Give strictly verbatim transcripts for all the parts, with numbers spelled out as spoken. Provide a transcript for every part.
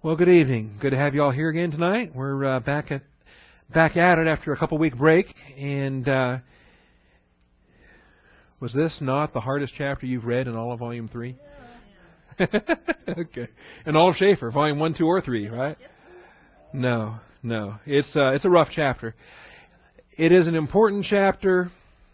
Well, good evening. Good to have you all here again tonight. We're uh, back at back at it after a couple week break. And uh, was this not the hardest chapter you've read in all of Volume Three? Yeah. Okay. And all of Schaeffer, Volume One, Two, or Three, right? No, no. It's uh, it's a rough chapter. It is an important chapter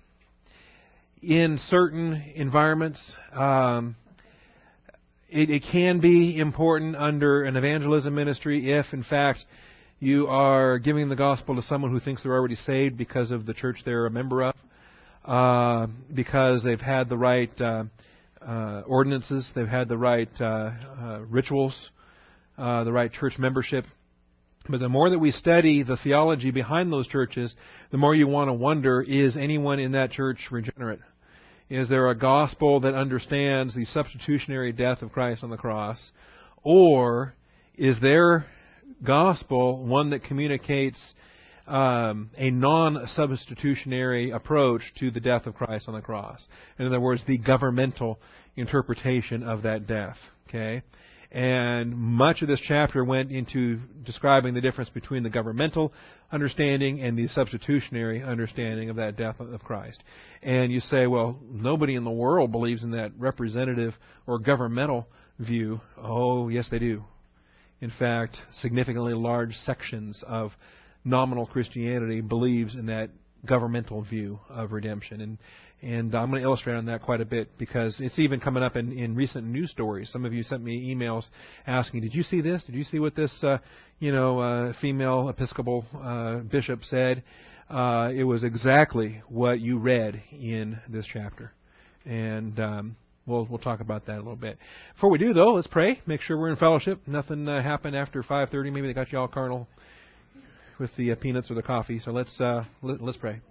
in certain environments. Um, It, it can be important under an evangelism ministry if, in fact, you are giving the gospel to someone who thinks they're already saved because of the church they're a member of, uh, because they've had the right uh, uh, ordinances, they've had the right uh, uh, rituals, uh, the right church membership. But the more that we study the theology behind those churches, the more you want to wonder, is anyone in that church regenerate? Is there a gospel that understands the substitutionary death of Christ on the cross? Or is their gospel one that communicates um, a non-substitutionary approach to the death of Christ on the cross? In other words, the governmental interpretation of that death. Okay? And much of this chapter went into describing the difference between the governmental understanding and the substitutionary understanding of that death of Christ. And you say, well, nobody in the world believes in that representative or governmental view. Oh, yes, they do. In fact, significantly large sections of nominal Christianity believes in that governmental view of redemption. And And I'm going to illustrate on that quite a bit because it's even coming up in, in recent news stories. Some of you sent me emails asking, did you see this? Did you see what this, uh, you know, uh, female Episcopal uh, bishop said? Uh, it was exactly what you read in this chapter. And um, we'll we'll talk about that a little bit. Before we do, though, let's pray. Make sure we're in fellowship. Nothing uh, happened after five thirty. Maybe they got you all carnal with the uh, peanuts or the coffee. So let's uh, let, let's pray.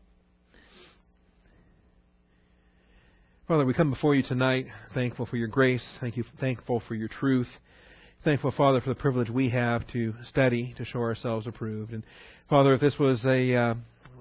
Father, we come before you tonight, thankful for your grace, thank you, thankful for your truth, thankful, Father, for the privilege we have to study, to show ourselves approved. And Father, if this was a, uh,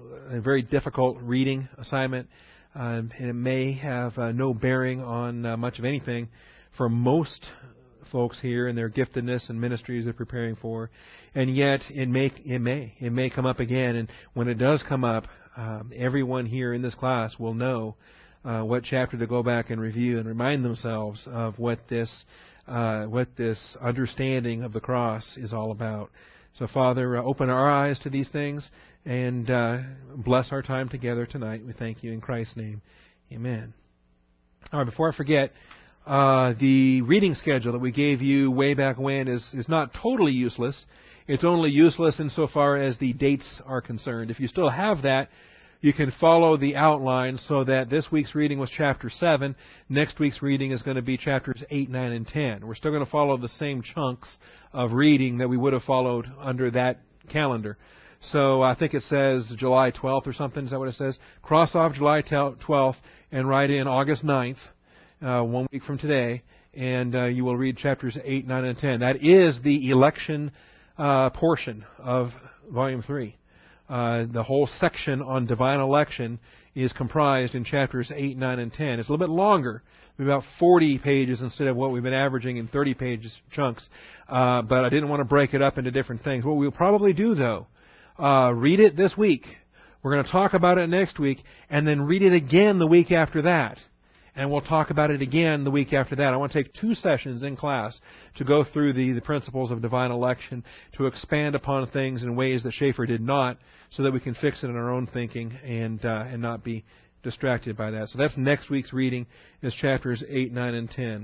a very difficult reading assignment, um, and it may have uh, no bearing on uh, much of anything for most folks here and their giftedness and ministries they're preparing for, and yet it may, it may, it may come up again. And when it does come up, um, everyone here in this class will know Uh, what chapter to go back and review and remind themselves of what this uh, what this understanding of the cross is all about. So, Father, uh, open our eyes to these things and uh, bless our time together tonight. We thank you in Christ's name. Amen. All right, before I forget, uh, the reading schedule that we gave you way back when is, is not totally useless. It's only useless insofar as the dates are concerned. If you still have that, you can follow the outline so that this week's reading was chapter seven. Next week's reading is going to be chapters eight, nine, and ten. We're still going to follow the same chunks of reading that we would have followed under that calendar. So I think it says July twelfth or something. Is that what it says? Cross off July twelfth and write in August ninth, uh, one week from today, and uh, you will read chapters eight, nine, and ten. That is the election uh, portion of Volume three. Uh, the whole section on divine election is comprised in chapters eight, nine, and ten. It's a little bit longer, about forty pages instead of what we've been averaging in thirty pages chunks. Uh, but I didn't want to break it up into different things. What we'll probably do, though, uh, read it this week. We're going to talk about it next week, and then read it again the week after that. And we'll talk about it again the week after that. I want to take two sessions in class to go through the, the principles of divine election, to expand upon things in ways that Schaeffer did not, so that we can fix it in our own thinking and uh, and not be distracted by that. So that's next week's reading, is chapters eight, nine, and ten.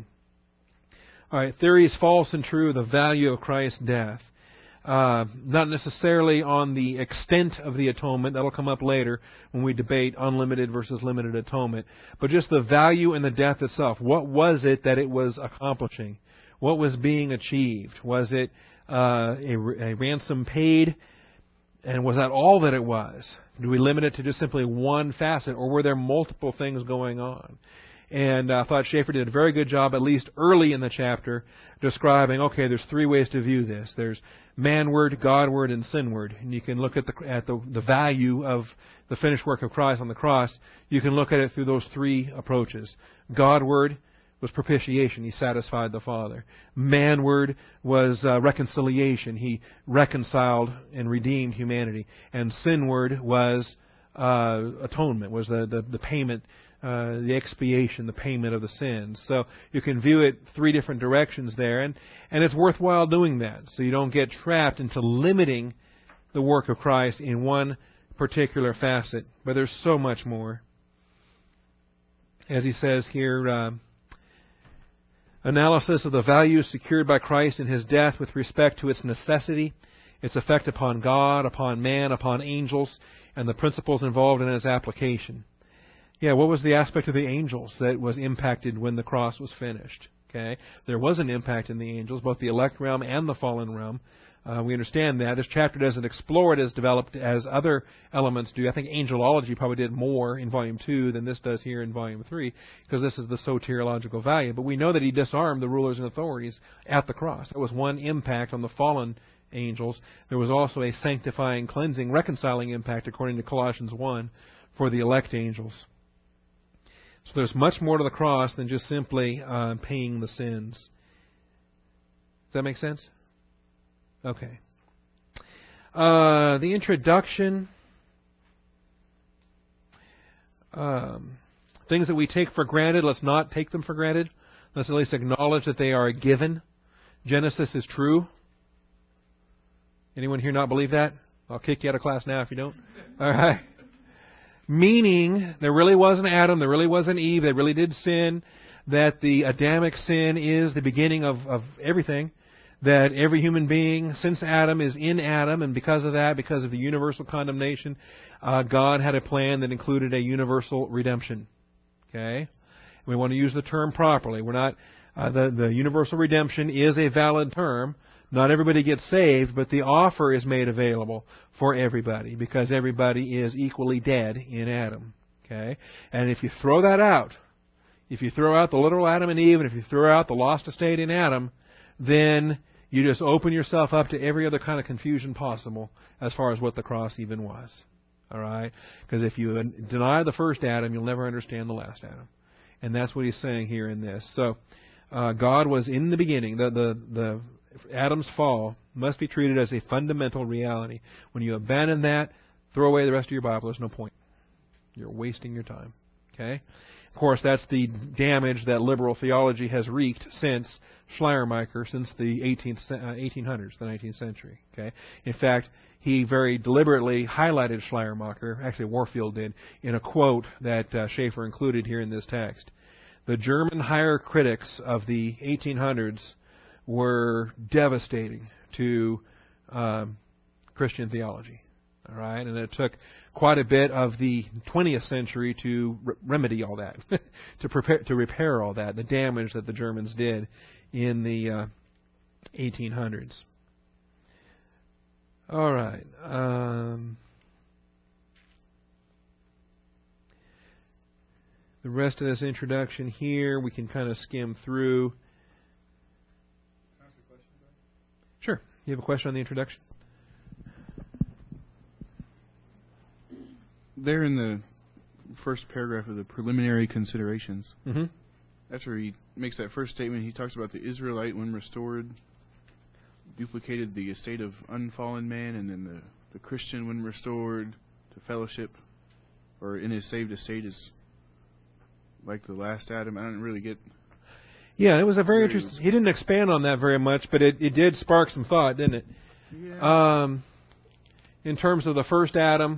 All right, theories false and true, the value of Christ's death. Uh, not necessarily on the extent of the atonement. That'll come up later when we debate unlimited versus limited atonement. But just the value in the death itself. What was it that it was accomplishing? What was being achieved? Was it uh, a, a ransom paid? And was that all that it was? Do we limit it to just simply one facet? Or were there multiple things going on? And I thought Schaeffer did a very good job, at least early in the chapter, describing, okay, there's three ways to view this. There's manward, Godward, and sinward. And you can look at the at the, the value of the finished work of Christ on the cross. You can look at it through those three approaches. Godward was propitiation. He satisfied the Father. Manward was uh, reconciliation. He reconciled and redeemed humanity. And sinward was uh, atonement, was the, the, the payment, uh, the expiation, the payment of the sins. So you can view it three different directions there, and, and it's worthwhile doing that so you don't get trapped into limiting the work of Christ in one particular facet. But there's so much more. As he says here, uh, analysis of the value secured by Christ in His death with respect to its necessity, its effect upon God, upon man, upon angels, and the principles involved in its application. Yeah, what was the aspect of the angels that was impacted when the cross was finished? Okay, there was an impact in the angels, both the elect realm and the fallen realm. Uh, we understand that. This chapter doesn't explore it as developed as other elements do. I think angelology probably did more in Volume two than this does here in Volume three, because this is the soteriological value. But we know that He disarmed the rulers and authorities at the cross. That was one impact on the fallen angels. There was also a sanctifying, cleansing, reconciling impact, according to Colossians one, for the elect angels. So there's much more to the cross than just simply uh, paying the sins. Does that make sense? Okay. Uh, the introduction, um, things that we take for granted, let's not take them for granted. Let's at least acknowledge that they are a given. Genesis is true. Anyone here not believe that? I'll kick you out of class now if you don't. All right. Meaning, there really was an Adam, there really was an Eve, they really did sin, that the Adamic sin is the beginning of, of everything. That every human being since Adam is in Adam, and because of that, because of the universal condemnation, uh, God had a plan that included a universal redemption. Okay, we want to use the term properly. We're not uh, the the universal redemption is a valid term. Not everybody gets saved, but the offer is made available for everybody because everybody is equally dead in Adam. Okay, and if you throw that out, if you throw out the literal Adam and Eve, and if you throw out the lost estate in Adam, then you just open yourself up to every other kind of confusion possible as far as what the cross even was. All right? Because if you deny the first Adam, you'll never understand the last Adam. And that's what he's saying here in this. So uh, God was in the beginning. The, the, the Adam's fall must be treated as a fundamental reality. When you abandon that, throw away the rest of your Bible. There's no point. You're wasting your time. Okay? Of course, that's the damage that liberal theology has wreaked since Schleiermacher, since the eighteenth, uh, eighteen hundreds, the nineteenth century. Okay, in fact, he very deliberately highlighted Schleiermacher, actually Warfield did, in a quote that uh, Schaeffer included here in this text. The German higher critics of the eighteen hundreds were devastating to um, Christian theology. All right, and it took quite a bit of the twentieth century to re- remedy all that, to prepare to repair all that, the damage that the Germans did in the uh, eighteen hundreds. All right. Um, the rest of this introduction here, we can kind of skim through. Sure. You have a question on the introduction? There in the first paragraph of the preliminary considerations, mm-hmm. that's where he makes that first statement. He talks about the Israelite, when restored, duplicated the estate of unfallen man, and then the, the Christian, when restored to fellowship, or in his saved estate, is like the last Adam. I don't really get... Yeah, it was a very interesting... He didn't expand on that very much, but it, it did spark some thought, didn't it? Yeah. Um, in terms of the first Adam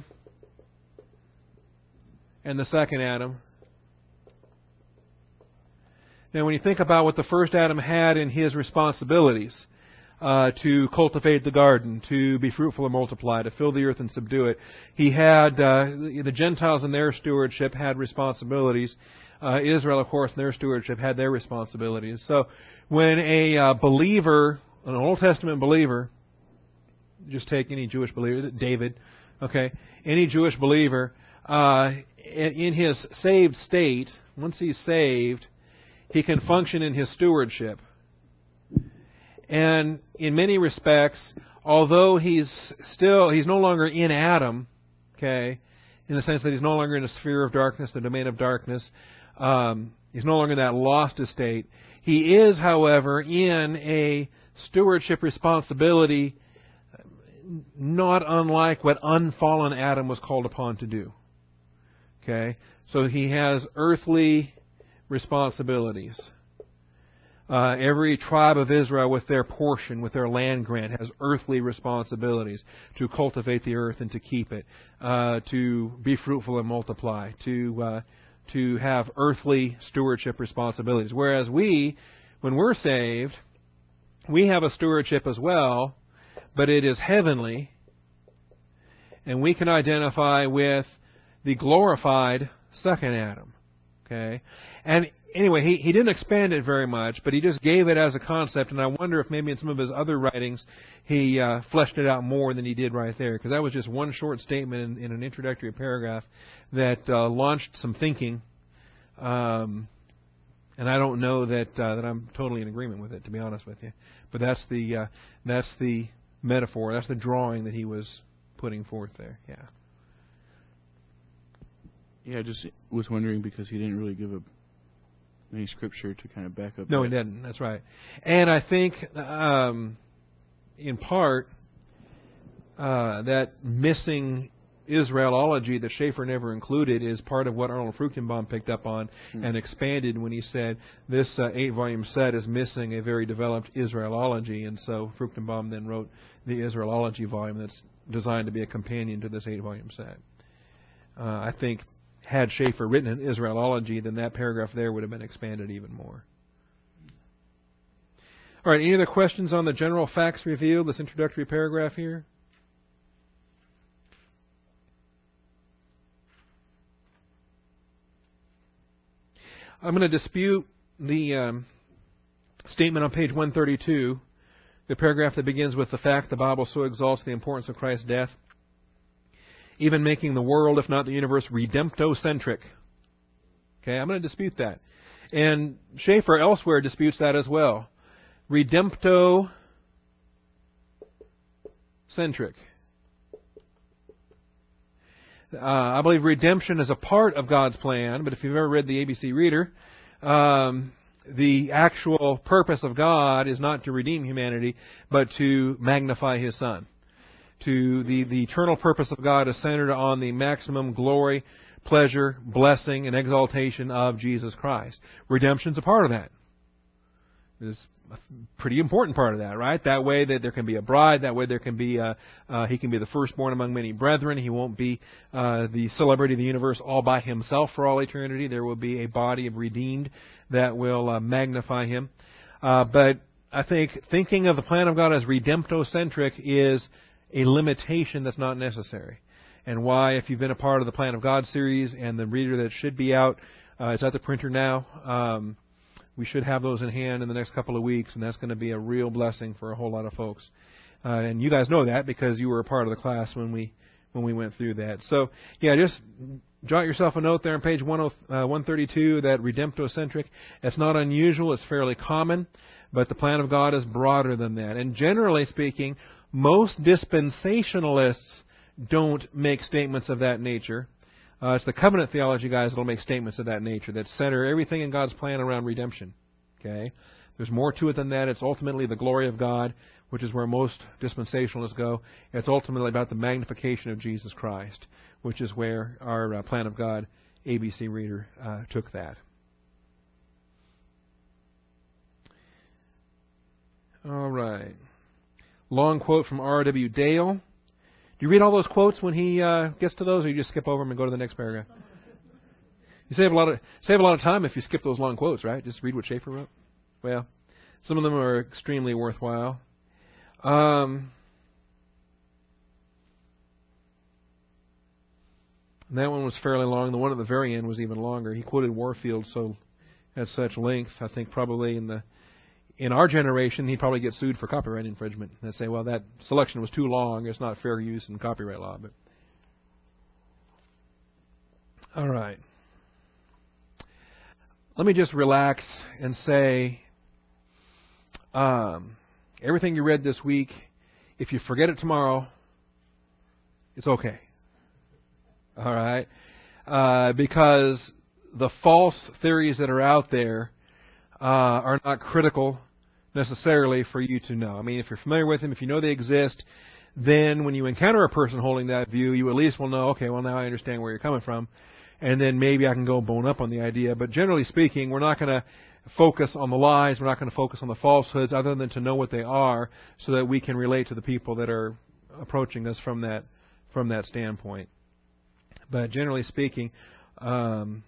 and the second Adam. Now, when you think about what the first Adam had in his responsibilities, uh, to cultivate the garden, to be fruitful and multiply, to fill the earth and subdue it, he had, uh, the Gentiles in their stewardship had responsibilities. Uh, Israel, of course, in their stewardship had their responsibilities. So when a uh, believer, an Old Testament believer, just take any Jewish believer, David, okay, any Jewish believer, uh, in his saved state, once he's saved, he can function in his stewardship. And in many respects, although he's still, he's no longer in Adam, okay, in the sense that he's no longer in a sphere of darkness, the domain of darkness, um, He's no longer in that lost estate. He is, however, in a stewardship responsibility not unlike what unfallen Adam was called upon to do. Okay? So he has earthly responsibilities. Uh, every tribe of Israel with their portion, with their land grant, has earthly responsibilities to cultivate the earth and to keep it, uh, to be fruitful and multiply, to uh, to have earthly stewardship responsibilities. Whereas we, when we're saved, we have a stewardship as well, but it is heavenly, and we can identify with the glorified second Adam. Okay? And anyway, he, he didn't expand it very much, but he just gave it as a concept, and I wonder if maybe in some of his other writings he uh, fleshed it out more than he did right there, because that was just one short statement in, in an introductory paragraph that uh, launched some thinking, um, and I don't know that uh, that I'm totally in agreement with it, to be honest with you. But that's the uh, that's the metaphor, that's the drawing that he was putting forth there. Yeah. Yeah, I just was wondering because he didn't really give a any scripture to kind of back up. No, that. he didn't. That's right. And I think, um, in part, uh, that missing Israelology that Schaeffer never included is part of what Arnold Fruchtenbaum picked up on hmm. and expanded when he said this uh, eight-volume set is missing a very developed Israelology, and so Fruchtenbaum then wrote the Israelology volume that's designed to be a companion to this eight-volume set. Uh, I think had Schaeffer written an Israelology, then that paragraph there would have been expanded even more. All right, any other questions on the general facts revealed, this introductory paragraph here? I'm going to dispute the um, statement on page one thirty-two, the paragraph that begins with the fact the Bible so exalts the importance of Christ's death, even making the world, if not the universe, redemptocentric. Okay, I'm going to dispute that. And Schaeffer elsewhere disputes that as well. Redemptocentric. Uh, I believe redemption is a part of God's plan, but if you've ever read the A B C Reader, um, the actual purpose of God is not to redeem humanity, but to magnify His Son. To the, the eternal purpose of God is centered on the maximum glory, pleasure, blessing, and exaltation of Jesus Christ. Redemption's a part of that. It's a pretty important part of that, right? That way that there can be a bride. That way there can be a, uh, he can be the firstborn among many brethren. He won't be uh, the celebrity of the universe all by himself for all eternity. There will be a body of redeemed that will uh, magnify him. Uh, but I think thinking of the plan of God as redemptocentric is a limitation that's not necessary. And why, if you've been a part of the Plan of God series and the reader that should be out, uh, it's at the printer now. Um, we should have those in hand in the next couple of weeks, and that's going to be a real blessing for a whole lot of folks. Uh, and you guys know that because you were a part of the class when we when we went through that. So, yeah, just jot yourself a note there on page one thirty-two, that redemptocentric. It's not unusual. It's fairly common. But the plan of God is broader than that. And generally speaking, most dispensationalists don't make statements of that nature. Uh, it's the covenant theology guys that will make statements of that nature, that center everything in God's plan around redemption. Okay, there's more to it than that. It's ultimately the glory of God, which is where most dispensationalists go. It's ultimately about the magnification of Jesus Christ, which is where our uh, Plan of God A B C Reader uh, took that. All right. Long quote from R W Dale. Do you read all those quotes when he uh, gets to those, or you just skip over them and go to the next paragraph? You save a lot of save a lot of time if you skip those long quotes, right? Just read what Schaeffer wrote. Well, some of them are extremely worthwhile. Um, that one was fairly long. The one at the very end was even longer. He quoted Warfield so at such length. I think probably in the In our generation, he'd probably get sued for copyright infringement. They'd say, well, that selection was too long. It's not fair use in copyright law. But all right. Let me just relax and say, um, everything you read this week, if you forget it tomorrow, it's okay. All right? Uh, because the false theories that are out there uh, are not critical necessarily for you to know. I mean, if you're familiar with them, if you know they exist, then when you encounter a person holding that view, you at least will know, okay, well, now I understand where you're coming from, and then maybe I can go bone up on the idea. But generally speaking, we're not going to focus on the lies. We're not going to focus on the falsehoods other than to know what they are so that we can relate to the people that are approaching us from that from that standpoint. But generally speaking, um,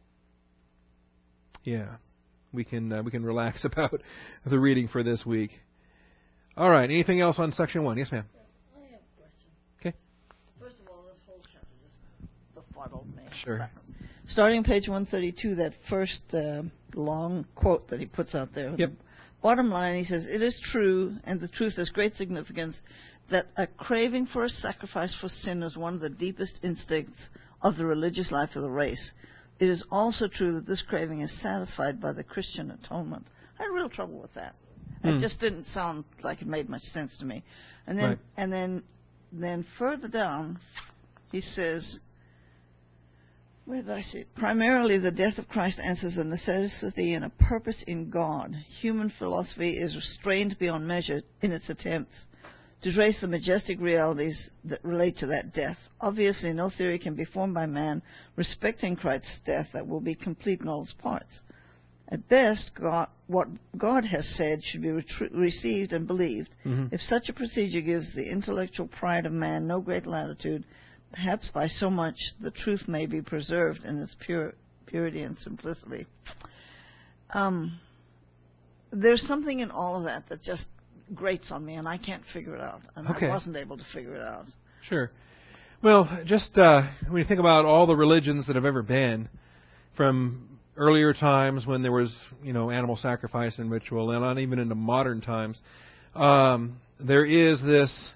yeah, we can uh, we can relax about the reading for this week. All right. Anything else on section one? Yes, ma'am. I have a question. Okay. First of all, this whole chapter just befuddled me. Sure. Starting page one thirty-two, that first uh, long quote that he puts out there. Yep. The bottom line, he says, "It is true, and the truth has great significance, that a craving for a sacrifice for sin is one of the deepest instincts of the religious life of the race. It is also true that this craving is satisfied by the Christian atonement." I had real trouble with that. Mm. It just didn't sound like it made much sense to me. And then, Right. and then, then further down, he says, where did I see it? Primarily, the death of Christ answers a necessity and a purpose in God. Human philosophy is restrained beyond measure in its attempts to trace the majestic realities that relate to that death. Obviously, no theory can be formed by man respecting Christ's death that will be complete in all its parts. At best, God, what God has said should be retrie- received and believed. Mm-hmm. If such a procedure gives the intellectual pride of man no great latitude, perhaps by so much the truth may be preserved in its pure, purity and simplicity. Um, there's something in all of that that just grates on me, and I can't figure it out. And Okay. I wasn't able to figure it out. Sure. Well, just uh, when you think about all the religions that have ever been, from earlier times when there was, you know, animal sacrifice and ritual, and not even into modern times, um, there is this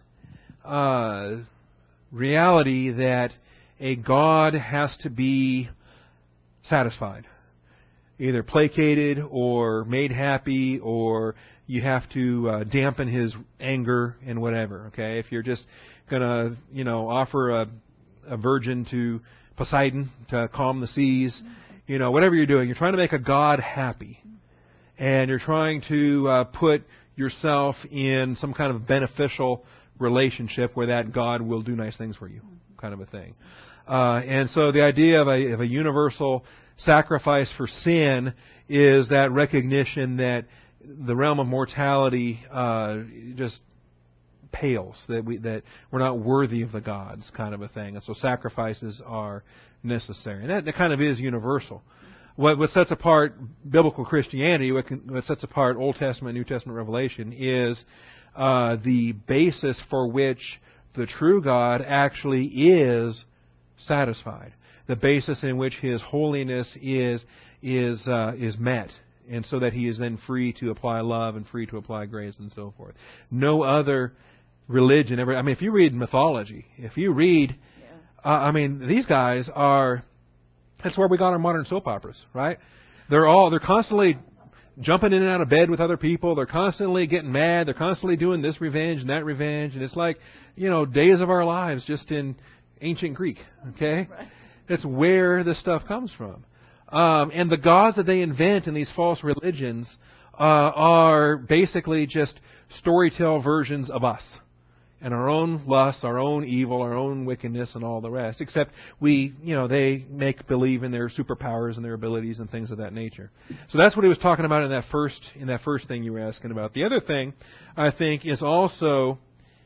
uh, reality that a God has to be satisfied, either placated or made happy, or you have to uh, dampen his anger and whatever. Okay, if you're just gonna, you know, offer a, a virgin to Poseidon to calm the seas, you know, whatever you're doing, you're trying to make a God happy, and you're trying to uh, put yourself in some kind of beneficial relationship where that God will do nice things for you, kind of a thing. Uh, and so the idea of a, of a universal sacrifice for sin is that recognition that the realm of mortality uh, just pales, that we that we're not worthy of the gods, kind of a thing. And so sacrifices are necessary, and that, that kind of is universal. What, what sets apart biblical Christianity, what, can, what sets apart Old Testament, New Testament revelation, is uh, the basis for which the true God actually is satisfied. The basis in which His holiness is is uh, is met, and so that He is then free to apply love and free to apply grace and so forth. No other religion ever. I mean, if you read mythology, if you read, yeah. uh, I mean, these guys are. That's where we got our modern soap operas, right? They're all they're constantly jumping in and out of bed with other people. They're constantly getting mad. They're constantly doing this revenge and that revenge, and it's like, you know, Days of Our Lives just in ancient Greek. Okay, right. That's where this stuff comes from. Um, and the gods that they invent in these false religions uh, are basically just storytell versions of us and our own lusts, our own evil, our own wickedness, and all the rest. Except we, you know, they make believe in their superpowers and their abilities and things of that nature. So that's what he was talking about in that first in that first thing you were asking about. The other thing, I think, is also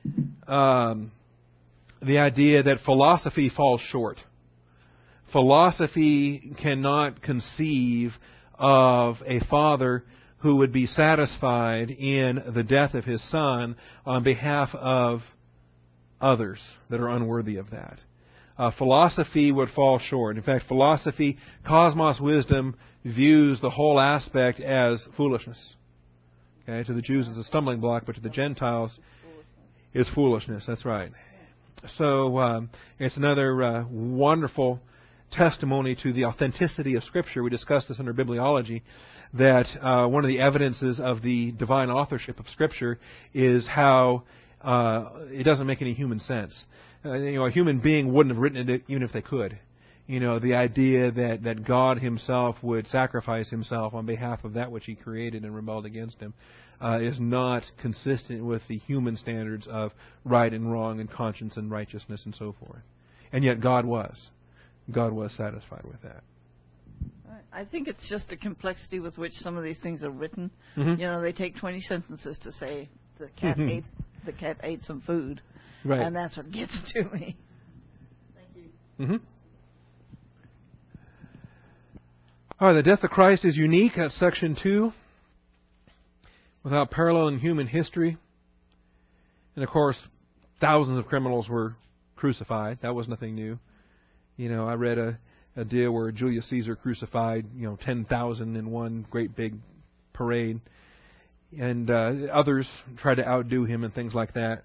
um, the idea that philosophy falls short. Philosophy cannot conceive of a father who would be satisfied in the death of his son on behalf of others that are unworthy of that. Uh, philosophy would fall short. In fact, philosophy, cosmos wisdom, views the whole aspect as foolishness. Okay, to the Jews it's a stumbling block, but to the Gentiles is foolishness. That's right. So um, it's another uh, wonderful testimony to the authenticity of Scripture. We discussed this under bibliology, that uh, one of the evidences of the divine authorship of Scripture is how uh, it doesn't make any human sense. Uh, you know, a human being wouldn't have written it even if they could. You know, the idea that, that God himself would sacrifice himself on behalf of that which he created and rebelled against him uh, is not consistent with the human standards of right and wrong and conscience and righteousness and so forth. And yet God was. God was satisfied with that. I think it's just the complexity with which some of these things are written. Mm-hmm. You know, they take twenty sentences to say the cat Mm-hmm. ate the cat ate some food, Right. and that's what gets to me. Thank you. Mm-hmm. All right, the death of Christ is unique. That's section two. Without parallel in human history. And of course, thousands of criminals were crucified. That was nothing new. You know, I read a, a deal where Julius Caesar crucified, you know, ten thousand in one great big parade. And uh, others tried to outdo him and things like that.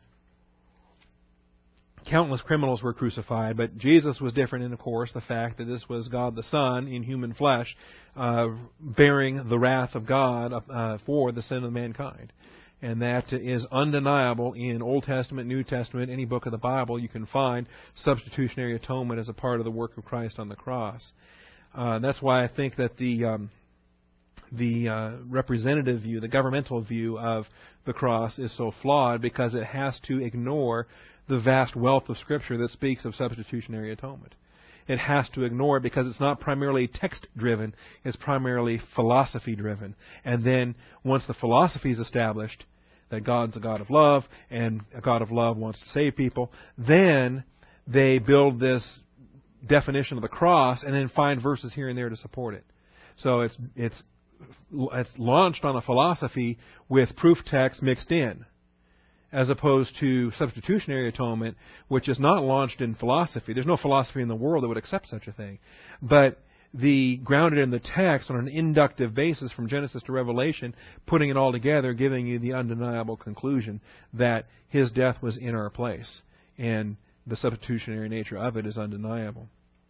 Countless criminals were crucified, but Jesus was different in, of course, the fact that this was God the Son in human flesh, uh, bearing the wrath of God uh, for the sin of mankind. And that is undeniable in Old Testament, New Testament, any book of the Bible. You can find substitutionary atonement as a part of the work of Christ on the cross. Uh, that's why I think that the um, the uh, representative view, the governmental view of the cross is so flawed, because it has to ignore the vast wealth of Scripture that speaks of substitutionary atonement. It has to ignore it because it's not primarily text-driven. It's primarily philosophy-driven. And then once the philosophy is established, that God's a God of love, and a God of love wants to save people, then they build this definition of the cross and then find verses here and there to support it. So it's it's it's launched on a philosophy with proof text mixed in, as opposed to substitutionary atonement, which is not launched in philosophy. There's no philosophy in the world that would accept such a thing. But the grounded in the text on an inductive basis from Genesis to Revelation, putting it all together, giving you the undeniable conclusion that his death was in our place. And the substitutionary nature of it is undeniable.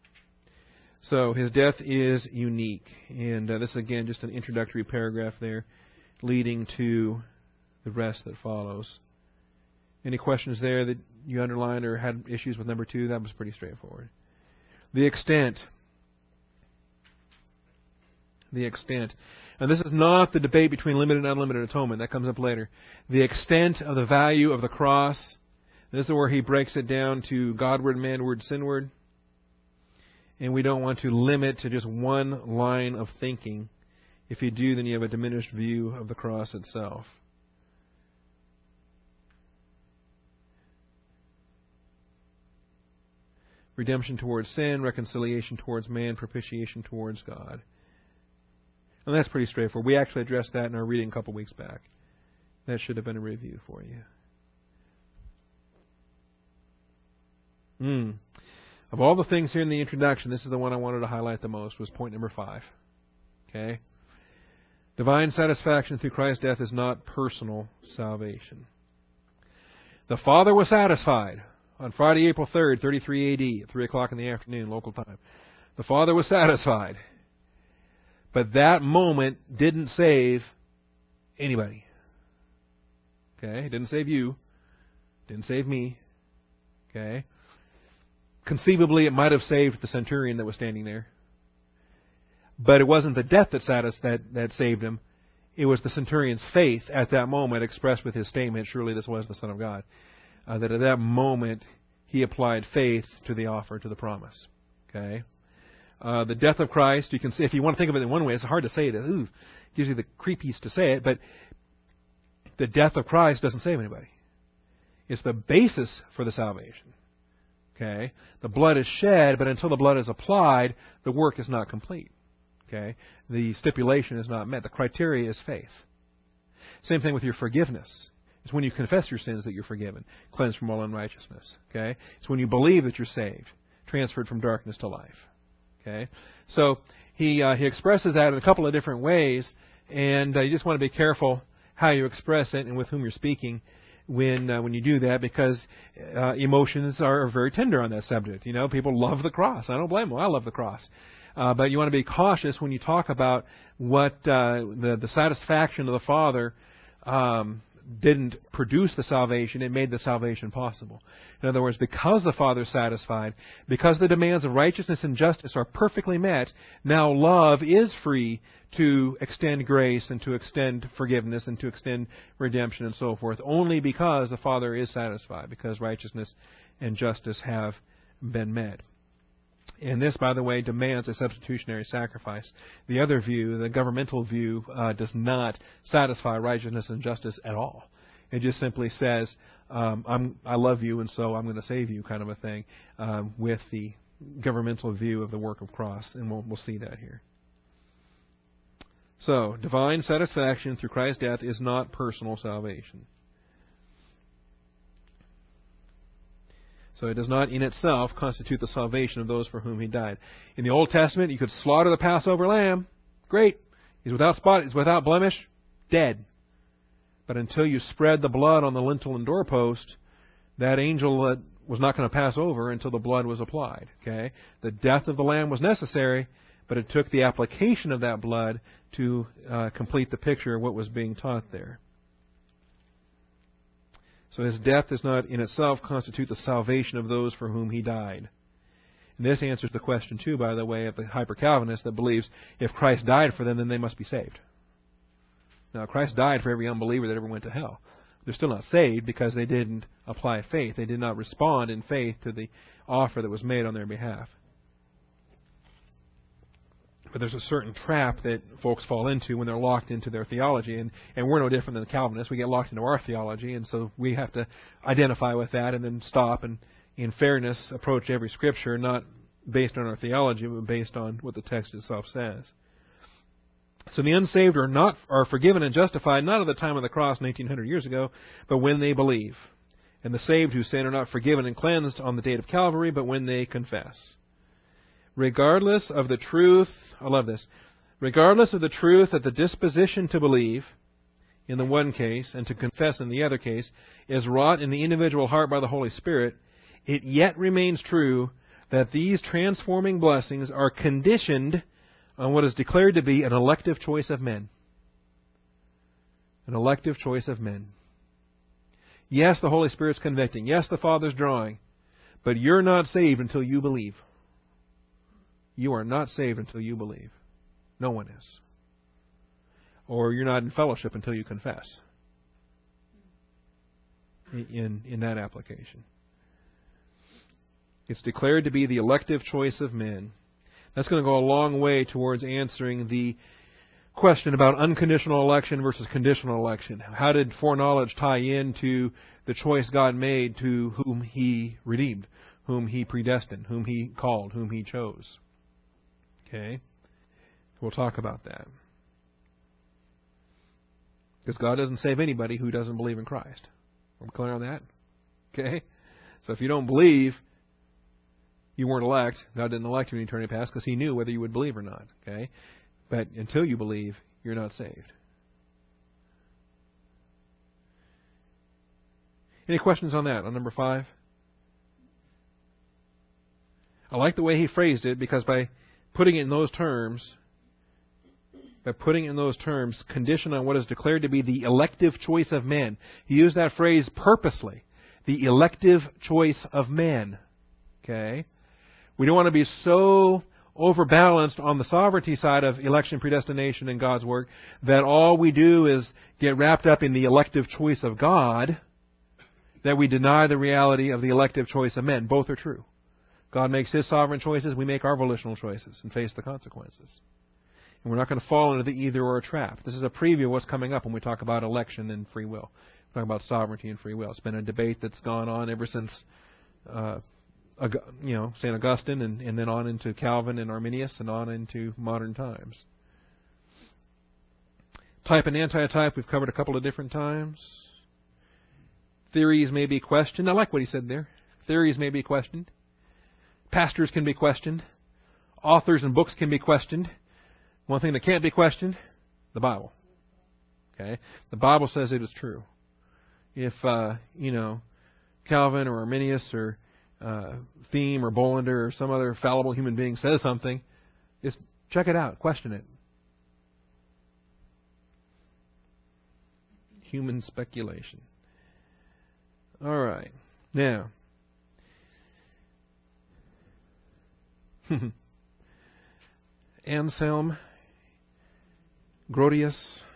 So his death is unique. And uh, this is, again, just an introductory paragraph there, leading to the rest that follows. Any questions there that you underlined or had issues with number two? That was pretty straightforward. The extent. The extent. And this is not the debate between limited and unlimited atonement. That comes up later. The extent of the value of the cross. This is where he breaks it down to Godward, manward, sinward. And we don't want to limit to just one line of thinking. If you do, then you have a diminished view of the cross itself. Redemption towards sin, reconciliation towards man, propitiation towards God. And that's pretty straightforward. We actually addressed that in our reading a couple weeks back. That should have been a review for you. Mm. Of all the things here in the introduction, this is the one I wanted to highlight the most, was point number five. Okay? Divine satisfaction through Christ's death is not personal salvation. The Father was satisfied on Friday, April third, thirty-three A D, at three o'clock in the afternoon, local time. The Father was satisfied. But that moment didn't save anybody. Okay? It didn't save you. It didn't save me. Okay? Conceivably, it might have saved the centurion that was standing there. But it wasn't the death that, satis- that, that saved him. It was the centurion's faith at that moment expressed with his statement, surely this was the Son of God. Uh, that at that moment, he applied faith to the offer, to the promise. Okay? Uh, the death of Christ, you can see, if you want to think of it in one way, it's hard to say it. Ooh, gives you the creepies to say it, but the death of Christ doesn't save anybody. It's the basis for the salvation. Okay? The blood is shed, but until the blood is applied, the work is not complete. Okay? The stipulation is not met. The criteria is faith. Same thing with your forgiveness. It's when you confess your sins that you're forgiven, cleansed from all unrighteousness. Okay? It's when you believe that you're saved, transferred from darkness to life. Okay? So he uh, he expresses that in a couple of different ways, and uh, you just want to be careful how you express it and with whom you're speaking when uh, when you do that, because uh, emotions are very tender on that subject. You know, people love the cross. I don't blame them. I love the cross. Uh, but you want to be cautious when you talk about what uh, the, the satisfaction of the Father um, didn't produce the salvation, it made the salvation possible. In other words, because the Father is satisfied, because the demands of righteousness and justice are perfectly met, now love is free to extend grace and to extend forgiveness and to extend redemption and so forth, only because the Father is satisfied, because righteousness and justice have been met. And this, by the way, demands a substitutionary sacrifice. The other view, the governmental view, uh, does not satisfy righteousness and justice at all. It just simply says, um, I'm, I love you, and so I'm going to save you, kind of a thing, um, with the governmental view of the work of cross. And we'll, we'll see that here. So, divine satisfaction through Christ's death is not personal salvation. So it does not in itself constitute the salvation of those for whom He died. In the Old Testament, you could slaughter the Passover lamb. Great. He's without spot. He's without blemish. Dead. But until you spread the blood on the lintel and doorpost, that angel uh, was not going to pass over until the blood was applied. Okay? The death of the lamb was necessary, but it took the application of that blood to uh, complete the picture of what was being taught there. So His death does not in itself constitute the salvation of those for whom He died. And this answers the question, too, by the way, of the hyper-Calvinist that believes if Christ died for them, then they must be saved. Now, Christ died for every unbeliever that ever went to hell. They're still not saved because they didn't apply faith. They did not respond in faith to the offer that was made on their behalf. But there's a certain trap that folks fall into when they're locked into their theology. And, and we're no different than the Calvinists. We get locked into our theology, and so we have to identify with that and then stop and, in fairness, approach every Scripture, not based on our theology, but based on what the text itself says. So the unsaved are not are forgiven and justified not at the time of the cross nineteen hundred years ago, but when they believe. And the saved who sin are not forgiven and cleansed on the date of Calvary, but when they confess. Regardless of the truth, I love this, regardless of the truth that the disposition to believe in the one case and to confess in the other case is wrought in the individual heart by the Holy Spirit, it yet remains true that these transforming blessings are conditioned on what is declared to be an elective choice of men. An elective choice of men. Yes, the Holy Spirit's convicting. Yes, the Father's drawing. But you're not saved until you believe. You are not saved until you believe. No one is. Or you're not in fellowship until you confess. In, in that application. It's declared to be the elective choice of men. That's going to go a long way towards answering the question about unconditional election versus conditional election. How did foreknowledge tie into the choice God made to whom He redeemed, whom He predestined, whom He called, whom He chose? Okay? We'll talk about that. Because God doesn't save anybody who doesn't believe in Christ. Are we clear on that? Okay? So if you don't believe, you weren't elect. God didn't elect you in eternity past because He knew whether you would believe or not. Okay? But until you believe, you're not saved. Any questions on that, on number five? I like the way he phrased it because by putting it in those terms, by putting it in those terms, conditioned on what is declared to be the elective choice of men. He used that phrase purposely. The elective choice of men. Okay? We don't want to be so overbalanced on the sovereignty side of election, predestination, and God's work that all we do is get wrapped up in the elective choice of God, that we deny the reality of the elective choice of men. Both are true. God makes His sovereign choices, we make our volitional choices and face the consequences. And we're not going to fall into the either-or trap. This is a preview of what's coming up when we talk about election and free will. We're talking about sovereignty and free will. It's been a debate that's gone on ever since uh, you know, Saint Augustine and, and then on into Calvin and Arminius and on into modern times. Type and anti-type we've covered a couple of different times. Theories may be questioned. I like what he said there. Theories may be questioned. Pastors can be questioned. Authors and books can be questioned. One thing that can't be questioned, the Bible. Okay? The Bible says it is true. If, uh, you know, Calvin or Arminius or uh, Thiem or Bolander or some other fallible human being says something, just check it out. Question it. human speculation. All right. Now, Anselm, Grotius.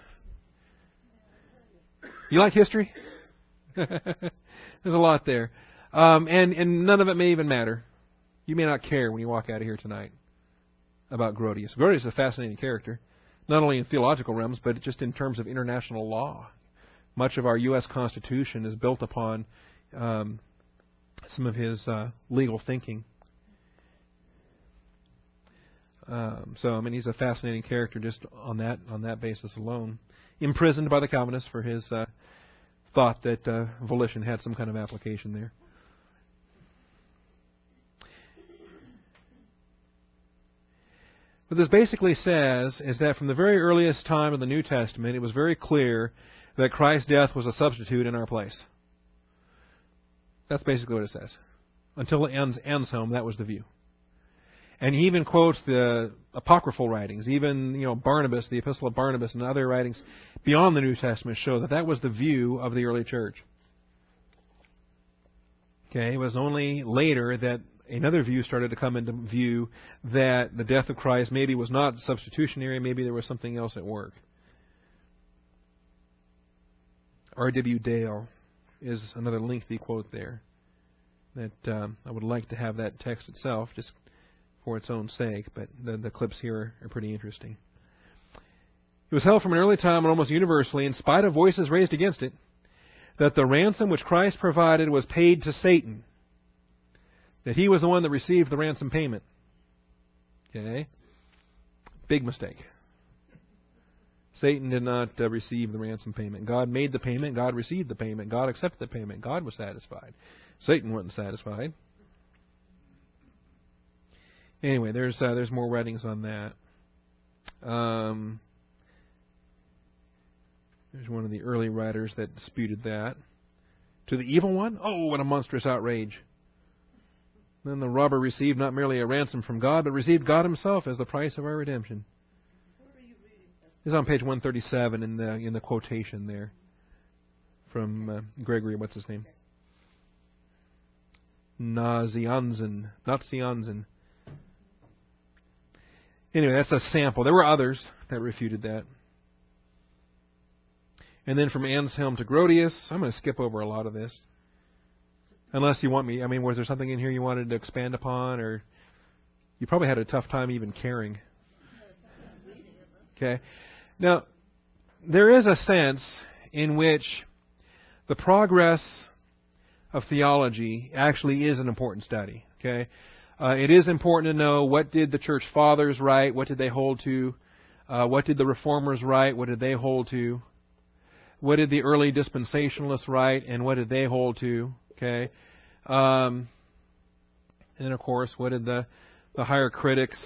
You like history? There's a lot there. Um, and, and none of it may even matter. You may not care when you walk out of here tonight about Grotius. Grotius is a fascinating character, not only in theological realms, but just in terms of international law. Much of our U S Constitution is built upon um, some of his uh, legal thinking. Um, so, I mean, he's a fascinating character just on that on that basis alone. Imprisoned by the Calvinists for his uh, thought that uh, volition had some kind of application there. What this basically says is that from the very earliest time of the New Testament, it was very clear that Christ's death was a substitute in our place. That's basically what it says. Until Anselm, that was the view. And he even quotes the apocryphal writings, even you know Barnabas, the Epistle of Barnabas, and other writings beyond the New Testament show that that was the view of the early church. Okay, it was only later that another view started to come into view that the death of Christ maybe was not substitutionary, maybe there was something else at work. R W Dale is another lengthy quote there that um, I would like to have that text itself just for its own sake, but the, the clips here are pretty interesting. It was held from an early time and almost universally, in spite of voices raised against it, that the ransom which Christ provided was paid to Satan. That he was the one that received the ransom payment. Okay? Big mistake. Satan did not uh, receive the ransom payment. God made the payment. God received the payment. God accepted the payment. God was satisfied. Satan wasn't satisfied. Anyway, there's uh, there's more writings on that. Um, there's one of the early writers that disputed that. To the evil one? Oh, what a monstrous outrage. Then the robber received not merely a ransom from God, but received God himself as the price of our redemption. It's on page one thirty-seven in the in the quotation there from uh, Gregory. What's his name? Nazianzen, not Nazianzen. Anyway, that's a sample. There were others that refuted that. And then from Anselm to Grotius, I'm going to skip over a lot of this. Unless you want me, I mean, was there something in here you wanted to expand upon, or you probably had a tough time even caring? Okay. Now, there is a sense in which the progress of theology actually is an important study. Okay. Uh, it is important to know what did the church fathers write, what did they hold to, uh, what did the reformers write, what did they hold to, what did the early dispensationalists write, and what did they hold to. Okay, um, and of course, what did the the higher critics?